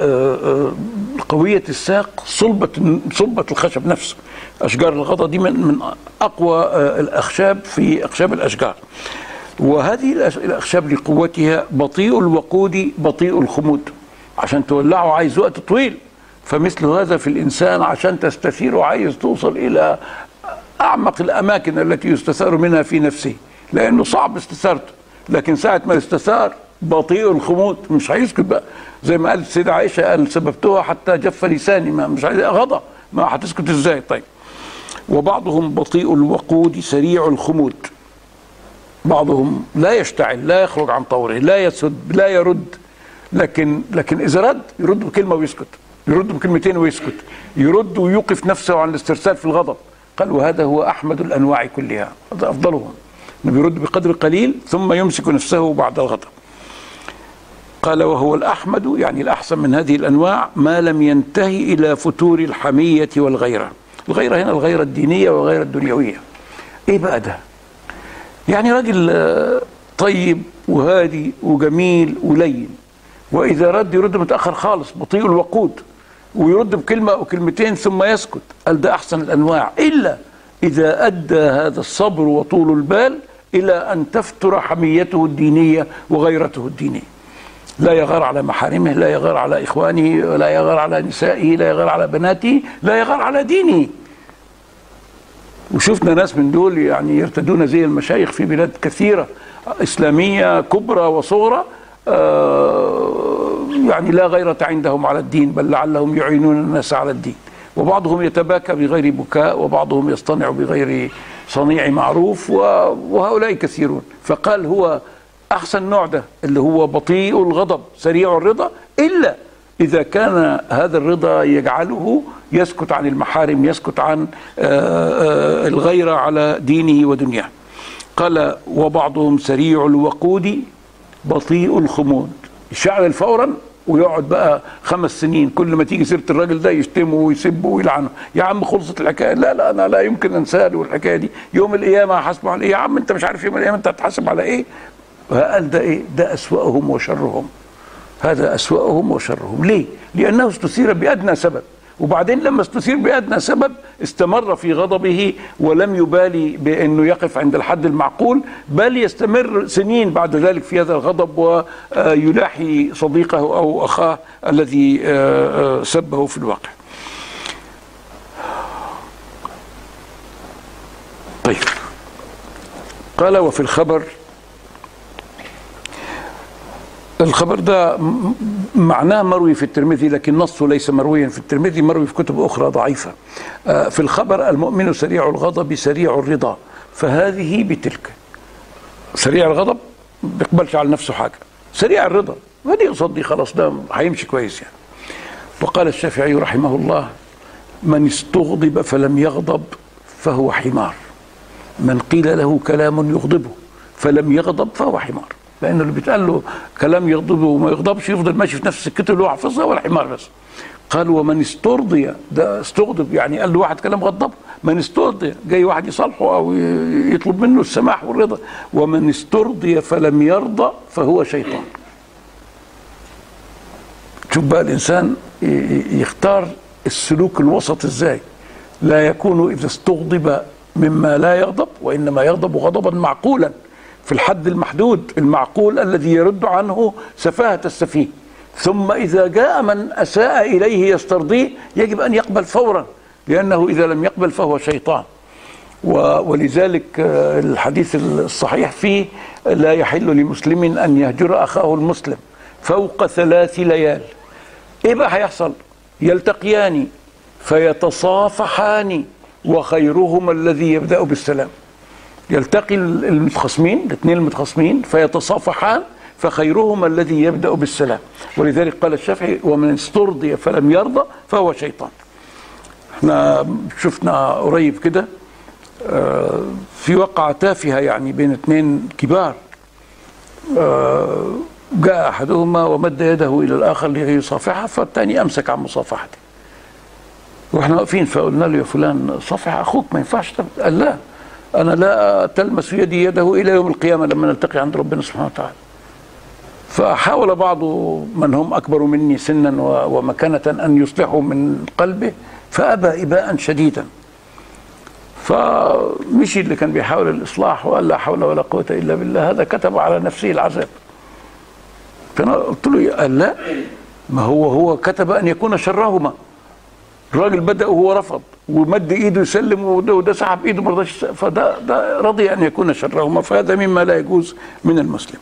قوية الساق، صلبة الخشب نفسه. أشجار الغضا دي من أقوى الأخشاب في أخشاب الأشجار. وهذه الأخشاب لقوتها بطيء الوقود بطيء الخمود، عشان تولعه عايز وقت طويل. فمثل هذا في الإنسان عشان تستثيره عايز توصل إلى أعمق الأماكن التي يستثار منها في نفسه، لأنه صعب استثارته. لكن ساعة ما استثار بطيء الخمود مش هيسكت بقى، زي ما قالت السيدة عائشة، قال سببتها حتى جف لساني، ما مش عايز غضا، ما هتسكت ازاي؟ طيب. وبعضهم بطيء الوقود سريع الخمود، بعضهم لا يشتعل، لا يخرج عن طوره، لا يسد، لا يرد، لكن إذا يرد بكلمة ويسكت، يرد بكلمتين ويسكت، يرد ويوقف نفسه عن الاسترسال في الغضب. قال وهذا هو أحمد الأنواع كلها، هذا أفضلهم، انه بيرد بقدر قليل ثم يمسك نفسه بعد الغضب. قال وهو الأحمد، يعني الأحسن من هذه الأنواع، ما لم ينتهي إلى فتور الحمية والغيرة. الغيرة هنا الغيرة الدينية والغيرة الدنيوية. إيه بقى ده؟ يعني راجل طيب وهادي وجميل ولين، وإذا رد يرد متأخر خالص، بطيء الوقود، ويرد بكلمة أو كلمتين ثم يسكت. قال ده أحسن الأنواع، إلا إذا أدى هذا الصبر وطول البال إلى أن تفتر حميته الدينية وغيرته الدينية. لا يغار على محارمه، لا يغار على إخوانه، لا يغار على نسائه، لا يغار على بناته، لا يغار على دينه. وشفنا ناس من دول يعني يرتدون زي المشايخ في بلاد كثيرة إسلامية كبرى وصغرى، يعني لا غيرة عندهم على الدين، بل لعلهم يعينون الناس على الدين. وبعضهم يتباكى بغير بكاء، وبعضهم يصطنع بغير صنيع معروف، وهؤلاء كثيرون. فقال هو أحسن نوع ده اللي هو بطيء الغضب سريع الرضا، إلا إذا كان هذا الرضا يجعله يسكت عن المحارم، يسكت عن الغيرة على دينه ودنياه. قال وبعضهم سريع الوقود بطيء الخمود، يشعل فورا ويقعد بقى 5 سنين كل ما تيجي سيرة الراجل ده يشتمه ويسبه ويلعنه. يا عم خلصت الحكاية، لا أنا لا يمكن أنساه له الحكاية دي، يوم القيامة هحاسبه على إيه؟ يا عم أنت مش عارف يوم القيامة أنت هتحاسب على إيه؟ قال ده إيه؟ ده أسوأهم وشرهم، هذا أسوأهم وشرهم. ليه؟ لأنه استثير بأدنى سبب، وبعدين لما استثير بأدنى سبب استمر في غضبه ولم يبالي بأنه يقف عند الحد المعقول، بل يستمر سنين بعد ذلك في هذا الغضب ويلاحي صديقه أو أخاه الذي سبه في الواقع. طيب. قال وفي الخبر ده معناه مروي في الترمذي، لكن نصه ليس مرويا في الترمذي، مروي في كتب أخرى ضعيفة. في الخبر المؤمن سريع الغضب سريع الرضا، فهذه بتلك. سريع الغضب ما بيقبلش على نفسه حاجة، سريع الرضا هذه قصدي خلاص ده هيمشي كويس يعني. وقال الشافعي رحمه الله من استغضب فلم يغضب فهو حمار، من قيل له كلام يغضبه فلم يغضب فهو حمار. لأنه اللي بيتقال له كلام يغضبه وما يغضبش يفضل ماشي في نفس سكته اللي هو حافظها، ولا حمار بس. قال ومن استرضي، ده استغضب يعني قال له واحد كلام غضبه، من استرضي جاي واحد يصالحه أو يطلب منه السماح والرضا، ومن استرضي فلم يرضى فهو شيطان. شوف بقى الإنسان يختار السلوك الوسط إزاي، لا يكون إذا استغضب مما لا يغضب، وإنما يغضب غضبا معقولا في الحد المحدود المعقول الذي يرد عنه سفاهة السفيه. ثم إذا جاء من أساء إليه يسترضيه يجب أن يقبل فورا، لأنه إذا لم يقبل فهو شيطان. ولذلك الحديث الصحيح فيه لا يحل لمسلم أن يهجر أخاه المسلم فوق 3 ليال. إيه بقى هيحصل؟ يلتقيان فيتصافحان وخيرهما الذي يبدأ بالسلام. يلتقي المتخاصمين، الاثنين المتخاصمين فيتصافحان فخيرهما الذي يبدأ بالسلام. ولذلك قال الشافعي ومن استرضي فلم يرضى فهو شيطان. احنا شفنا قريب كده في وقعة تافهة يعني بين 2 كبار، جاء أحدهما ومد يده إلى الآخر ليصافحه، فالثاني أمسك عن مصافحته، واحنا واقفين فقلنا له يا فلان صافح أخوك ما ينفعش. قال لا، أنا لا تلمس يدي يده إلى يوم القيامة لما نلتقي عند ربنا سبحانه وتعالى. فحاول بعض من هم أكبر مني سنا ومكانة أن يصلحوا من قلبه، فأبى إباء شديدا. فمشي اللي كان بيحاول الإصلاح وقال لا حول ولا قوة إلا بالله، هذا كتب على نفسه العذاب. فأنا قلت له قال لا، ما هو كتب أن يكون شرهما. الراجل بدأ وهو رفض ومد ايده يسلم، وده سحب ايده ما رضاش، فده رضي ان يكون شرهما، فهذا مما لا يجوز من المسلم.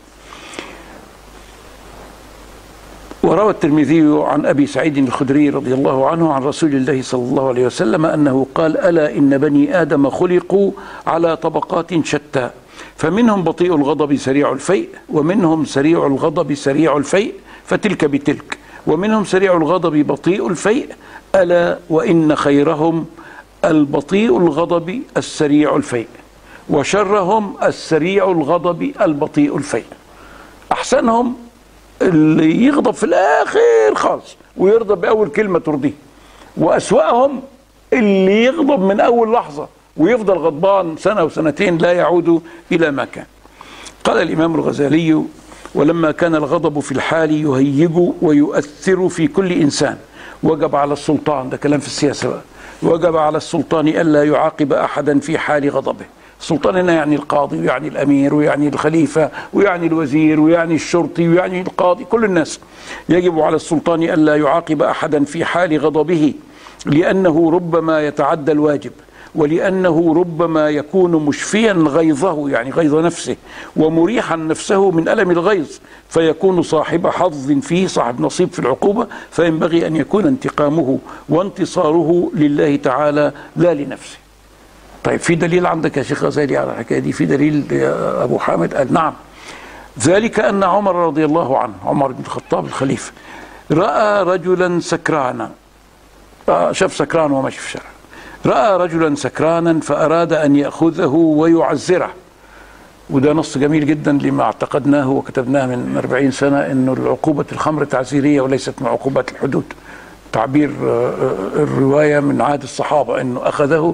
وروى الترمذي عن ابي سعيد الخدري رضي الله عنه عن رسول الله صلى الله عليه وسلم انه قال: الا ان بني ادم خلقوا على طبقات شتى، فمنهم بطيء الغضب سريع الفيء، ومنهم سريع الغضب سريع الفيء فتلك بتلك، ومنهم سريع الغضب بطيء الفيء، ألا وإن خيرهم البطيء الغضب السريع الفيء، وشرهم السريع الغضب البطيء الفيء. أحسنهم اللي يغضب في الآخر خالص ويرضى بأول كلمة ترضيه، وأسوأهم اللي يغضب من أول لحظة ويفضل غضبان سنة وسنتين لا يعود إلى ما كان. قال الإمام الغزالي: ولما كان الغضب في الحال يهيج ويؤثر في كل إنسان، وجب على السلطان، ده كلام في السياسة بقى، وجب على السلطان ألا يعاقب أحدا في حال غضبه. السلطان هنا يعني القاضي، ويعني الأمير، ويعني الخليفة، ويعني الوزير، ويعني الشرطي، ويعني القاضي، كل الناس. يجب على السلطان ألا يعاقب أحدا في حال غضبه، لأنه ربما يتعدى الواجب، ولأنه ربما يكون مشفيا غيظه، يعني غيظ نفسه، ومريحا نفسه من ألم الغيظ، فيكون صاحب حظ فيه، صاحب نصيب في العقوبة، فينبغي أن يكون انتقامه وانتصاره لله تعالى لا لنفسه. طيب في دليل عندك يا شيخ غزالي على الحكاية دي؟ في دليل يا أبو حامد؟ قال نعم. ذلك أن عمر رضي الله عنه، عمر بن الخطاب الخليفة، رأى رجلا سكرانا، شاف سكران وماشي في الشارع، رأى رجلا سكرانا فأراد أن يأخذه ويعزره. وده نص جميل جدا لما اعتقدناه وكتبناه من 40 سنة، أنه العقوبة الخمر تعزيرية وليست من عقوبات الحدود. تعبير الرواية من عهد الصحابة أنه أخذه،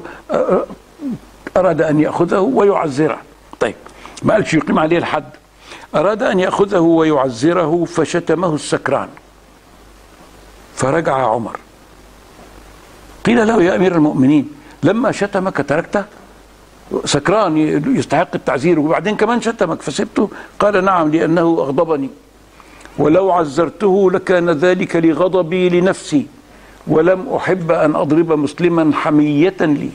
أراد أن يأخذه ويعزره. طيب ما قالش يقيم عليه الحد، أراد أن يأخذه ويعزره، فشتمه السكران فرجع عمر. قيل له: يا أمير المؤمنين، لما شتمك تركته؟ سكران يستحق التعزير وبعدين كمان شتمك فسبته؟ قال: نعم، لأنه أغضبني، ولو عزرته لكان ذلك لغضبي لنفسي، ولم أحب أن أضرب مسلما حمية لي.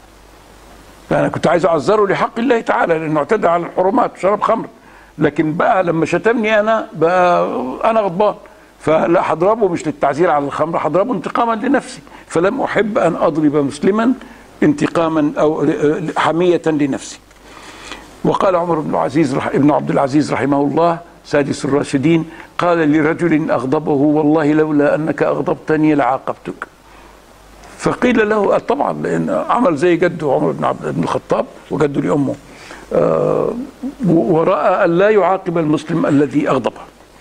فأنا كنت عايز أعزره لحق الله تعالى، لأنه اعتدى على الحرمات، شرب خمر، لكن بقى لما شتمني أنا غضبان، فلا هضربه مش للتعزير على الخمر، هضربه انتقاما لنفسي، فلم أحب أن أضرب مسلما انتقاما أو حمية لنفسي. وقال عمر بن عبد العزيز رحمه الله سادس الراشدين: قال لرجل أغضبه: والله لولا أنك أغضبتني لعاقبتك. فقيل له: طبعا، لأن عمل زي جده عمر بن الخطاب وجده لأمه، ورأى أن لا يعاقب المسلم الذي أغضبه.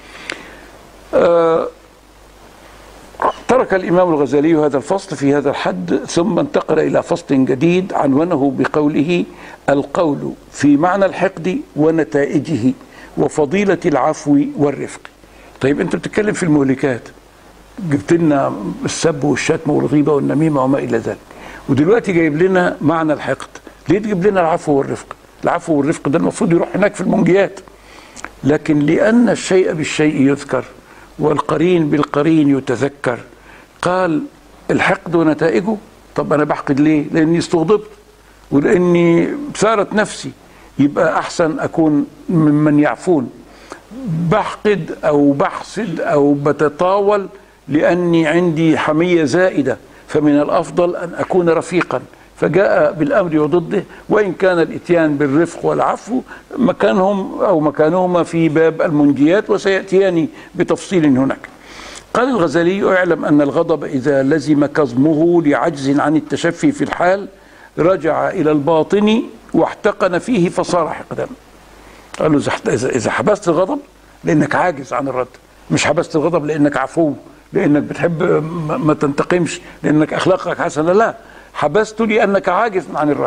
ترك الإمام الغزالي هذا الفصل في هذا الحد، ثم انتقل إلى فصل جديد عنونه بقوله: القول في معنى الحقد ونتائجه، وفضيلة العفو والرفق. طيب أنت بتتكلم في المهلكات، جبت لنا السب والشتم والغيبة والنميمة وما إلى ذلك، ودلوقتي جايب لنا معنى الحقد. ليه تجيب لنا العفو والرفق؟ العفو والرفق ده المفروض يروح هناك في المنجيات، لكن لأن الشيء بالشيء يذكر والقرين بالقرين يتذكر، قال الحقد ونتائجه. طب أنا بحقد ليه؟ لأني استغضبت ولأني ثارت نفسي، يبقى أحسن أكون ممن يعفون. بحقد أو بحسد أو بتطاول لأني عندي حمية زائدة، فمن الأفضل أن أكون رفيقا، فجاء بالأمر وضده، وإن كان الإتيان بالرفق والعفو مكانهما في باب المنجيات، وسيأتياني بتفصيل هناك. قال الغزالي: اعلم أن الغضب إذا لزم كظمه لعجز عن التشفي في الحال رجع إلى الباطن واحتقن فيه فصار حقدا. قال له: إذا حبست الغضب لأنك عاجز عن الرد، مش حبست الغضب لأنك عفو، لأنك بتحب ما تنتقمش، لأنك أخلاقك حسنة، لا، حبست لأنك عاجز عن الرد.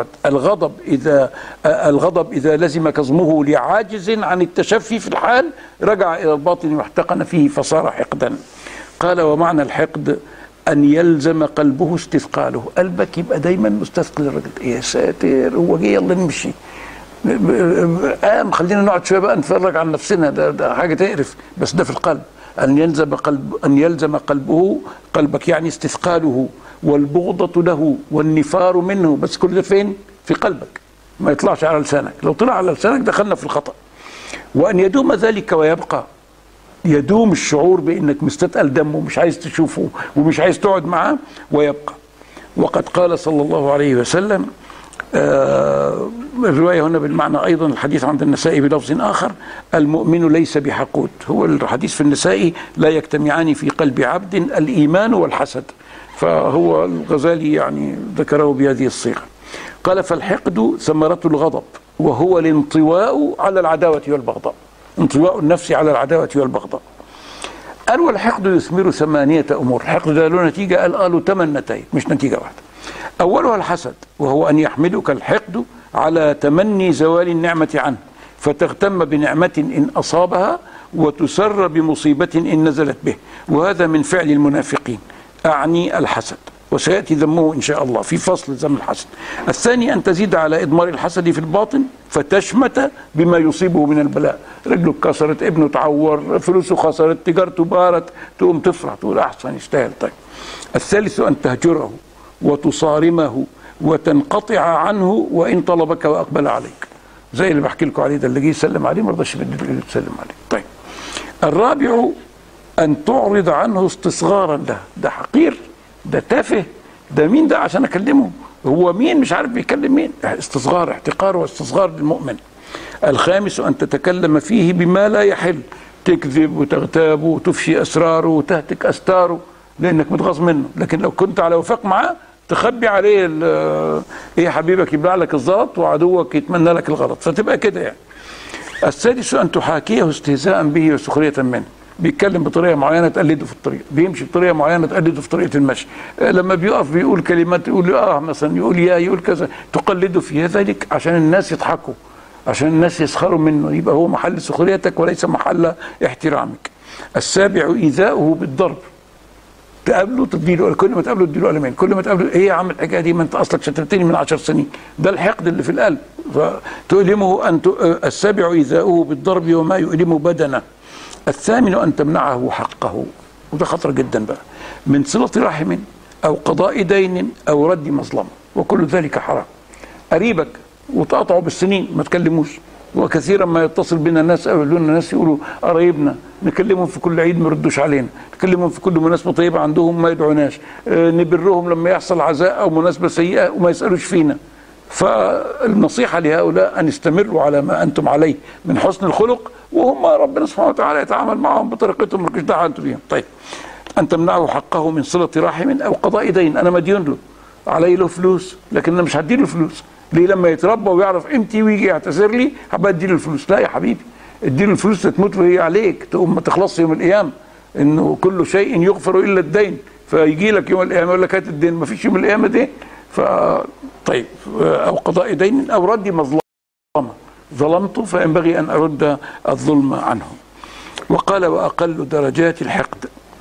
الغضب إذا لزم كظمه لعاجز عن التشفي في الحال رجع إلى الباطن واحتقن فيه فصار حقدا. قال ومعنى الحقد أن يلزم قلبه استثقاله، قلبك يبقى دايما مستثقل الرجل. يا ساتر هو جه يلا نمشي، خلينا نقعد شويه بقى نتفرج عن نفسنا، ده حاجه تقرف. بس ده في القلب. أن يلزم قلبك يعني استثقاله والبغضة له والنفار منه، بس كل ده فين؟ في قلبك، ما يطلعش على لسانك. لو طلع على لسانك دخلنا في الخطأ. وأن يدوم ذلك ويبقى، يدوم الشعور بأنك مستثقل دمه ومش عايز تشوفه ومش عايز تقعد معاه ويبقى. وقد قال صلى الله عليه وسلم، الرواية هنا بالمعنى أيضا، الحديث عند النسائي بلفظ آخر: المؤمن ليس بحقود. هو الحديث في النسائي: لا يجتمعان في قلب عبد الإيمان والحسد. فهو الغزالي يعني ذكره بهذه الصيغة. قال فالحقد ثمرة الغضب، وهو الانطواء على العداوة والبغضاء، انطواء النفس على العداوة والبغضاء. قال والحقد يثمر 8 أمور. الحقد ده له نتيجة، قالوا 8 نتائج مش نتيجة واحدة. أولها الحسد، وهو أن يحملك الحقد على تمني زوال النعمة عنه، فتغتم بنعمة إن أصابها وتسر بمصيبة إن نزلت به، وهذا من فعل المنافقين، أعني الحسد، وسيأتي ذمه إن شاء الله في فصل ذم الحسد. الثاني أن تزيد على إضمار الحسد في الباطن فتشمت بما يصيبه من البلاء، رجله اتكسرت، ابنه تعور، فلوسه خسرت، تجارته بارت، تقوم تفرح تقول أحسن يستاهل. طيب. الثالث أن تهجره وتصارمه وتنقطع عنه وإن طلبك وأقبل عليك، زي اللي بحكي لكم عليه ده، اللي جه يسلم عليه ما رضاش يسلم عليه. طيب. الرابع أن تعرض عنه استصغارا له، ده حقير، ده تافه، ده مين ده عشان أكلمه، هو مين مش عارف بيكلم مين. استصغار، احتقار واستصغار للمؤمن. الخامس أن تتكلم فيه بما لا يحل، تكذب وتغتاب وتفشي أسراره وتهتك أستاره لأنك متغاظ منه. لكن لو كنت على وفاق معاه تخبي عليه ايه، حبيبك يبلع لك الزلط وعدوك يتمنى لك الغلط، فتبقى كده يعني. السادس أن تحاكيه استهزاء به وسخرية منه، بيتكلم بطريقة معينة تقلده في الطريق، بيمشي بطريقة معينة تقلده في طريقة المشي، لما بيقف بيقول كلمات يقول مثلا، يقول يا، يقول كذا، تقلده في ذلك عشان الناس يضحكوا، عشان الناس يسخروا منه، يبقى هو محل سخريتك وليس محل احترامك. السابع إيذاؤه بالضرب، تقابله تديله، كل ما تقابله تديله قلمين، كل ما تقابله ايه يا عم الحكايه دي، ما انت اصلك شتمتني من 10 سنين. ده الحقد اللي في القلب. فتؤلمه السابع ايذاؤه بالضرب وما يؤلم بدنه. الثامن ان تمنعه حقه، وده خطر جدا بقى، من صلة رحم او قضاء دين او رد مظلمه، وكل ذلك حرام. قريبك وتقطعه بالسنين ما تكلموش، وكثيرا ما يتصل بنا الناس او يقولون الناس يقولوا قرايبنا نكلمهم في كل عيد ما يردوش علينا، نكلمهم في كل مناسبه طيبه عندهم ما يدعوناش، نبرهم لما يحصل عزاء او مناسبه سيئه وما يسالوش فينا. فالنصيحه لهؤلاء ان استمروا على ما انتم عليه من حسن الخلق، وهم ربنا سبحانه وتعالى يتعامل معهم بطريقتهم، مالكش دعوه انتم بيهم. طيب. ان تمنعه حقه من صله رحم او قضاء دين، انا مديون له، علي له فلوس، لكن انا مش هديله فلوس. ليه؟ لما يتربى ويعرف قيمتي ويجي يعتذر لي هبقى اديله الفلوس. لا يا حبيبي، اديله الفلوس تموت وهي عليك، تقوم ما تخلصش يوم القيامه، انه كل شيء يغفر الا الدين، فيجي لك يوم القيامه يقول لك هات الدين، ما فيش يوم القيامه دين. طيب. او قضاء دين او رد مظلمه، ظلمته فينبغي ان ارد الظلم عنه. وقال واقل درجات الحقد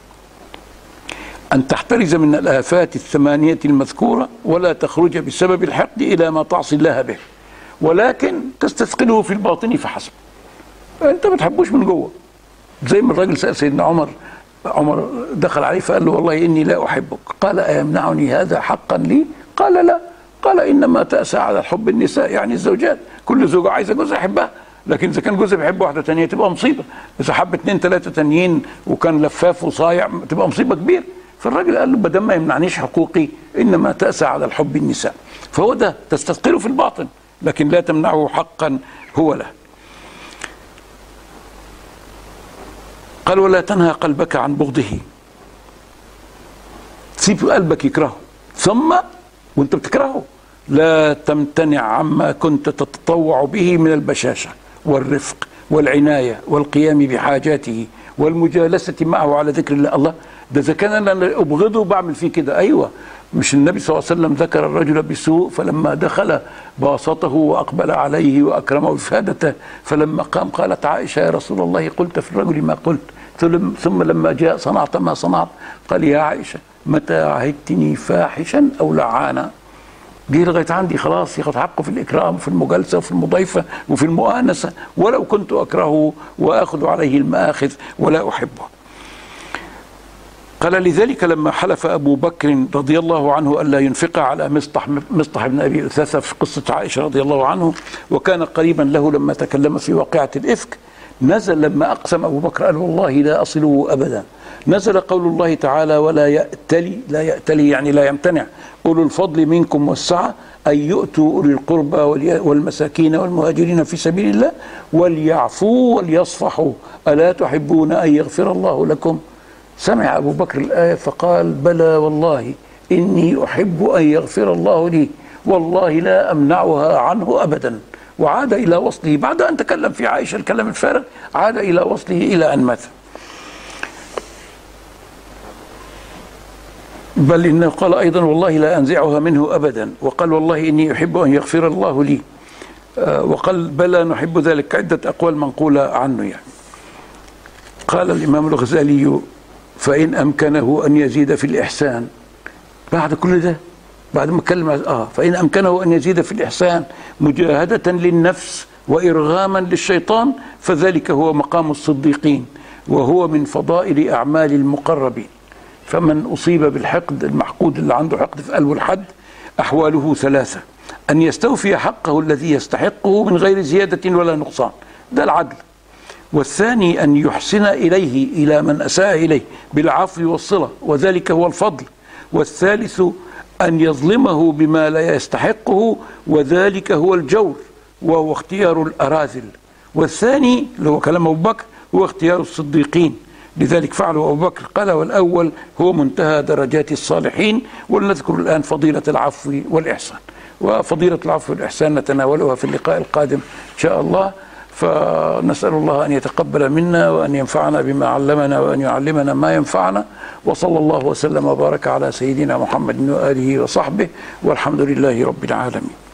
أن تحترز من الآفات 8 المذكورة ولا تخرج بسبب الحقد إلى ما تعصي الله به، ولكن تستثقله في الباطن فحسب. أنت ما تحبوش من جوه، زي ما الراجل سأل سيدنا عمر دخل عليه فقال له والله إني لا أحبك، قال أيمنعني هذا حقا لي؟ قال لا، قال إنما تأسى على حب النساء، يعني الزوجات، كل زوجة عايزة جوزها يحبها، لكن إذا كان جوزها بيحب واحدة تانية تبقى مصيبة، إذا حب 2 3 تانيين وكان لفاف وصايع تبقى مصيبة كبيرة. فالراجل قال له بدل ما يمنعنيش حقوقي انما تأسى على الحب النساء، فهو ده تستثقله في الباطن لكن لا تمنعه حقا هو له. قال ولا تنهى قلبك عن بغضه، سيب قلبك يكرهه، ثم وانت بتكرهه لا تمتنع عما كنت تتطوع به من البشاشة والرفق والعناية والقيام بحاجاته والمجالسة معه على ذكر الله. ده إذا كان أنا أبغضه بعمل فيه كده، أيوة، مش النبي صلى الله عليه وسلم ذكر الرجل بسوء فلما دخل باسطه وأقبل عليه وأكرمه بشهادته، فلما قام قالت عائشة يا رسول الله قلت في الرجل ما قلت، ثم لما جاء صنعت ما صنعت. قال يا عائشة متى عهدتني فاحشا أو لعانا؟ جه لغاية عندي خلاص ياخد حقه في الإكرام وفي المجالسة وفي المضيفة وفي المؤانسة، ولو كنت أكرهه وآخذ عليه المآخذ ولا أحبه. قال لذلك لما حلف أبو بكر رضي الله عنه ألا ينفق على مصطح بن أبي أثاثة في قصة عائشة رضي الله عنه، وكان قريبا له لما تكلم في واقعة الإفك، نزل لما أقسم أبو بكر قال والله لا أصله أبدا، نزل قول الله تعالى ولا يأتلي، لا يأتلي يعني لا يمتنع، أولو الفضل منكم والسعة أن يؤتوا أولي القربى والمساكين والمهاجرين في سبيل الله وليعفوا وليصفحوا ألا تحبون أن يغفر الله لكم؟ سمع أبو بكر الآية فقال بلى والله إني أحب أن يغفر الله لي والله لا أمنعها عنه أبدا. وعاد إلى وصله بعد أن تكلم في عائشة الكلام الفارغ، عاد إلى وصله إلى أن مات. بل إنه قال أيضا والله لا أنزعها منه أبدا، وقال والله إني أحب أن يغفر الله لي، وقال بلى نحب ذلك، عدة أقوال منقولة عنه يعني. قال الإمام الغزالي فإن أمكنه أن يزيد في الإحسان، بعد كل ده بعد ما اتكلم فإن أمكنه أن يزيد في الإحسان مجاهدة للنفس وإرغاما للشيطان فذلك هو مقام الصديقين وهو من فضائل أعمال المقربين. فمن أصيب بالحقد، المحقود اللي عنده حقد في قلبه الحد، أحواله ثلاثة: أن يستوفي حقه الذي يستحقه من غير زيادة ولا نقصان، ده العدل. والثاني أن يحسن إليه إلى من أساء إليه بالعفو والصلة وذلك هو الفضل. والثالث أن يظلمه بما لا يستحقه وذلك هو الجور وهو اختيار الأراذل. والثاني اللي هو كلام أبو بكر هو اختيار الصديقين، لذلك فعله أبو بكر. قال والأول هو منتهى درجات الصالحين. ولنذكر الآن فضيلة العفو والإحسان، وفضيلة العفو والإحسان نتناولها في اللقاء القادم إن شاء الله. فنسأل الله أن يتقبل منا وأن ينفعنا بما علمنا وأن يعلمنا ما ينفعنا، وصلى الله وسلم وبارك على سيدنا محمد وآله وصحبه، والحمد لله رب العالمين.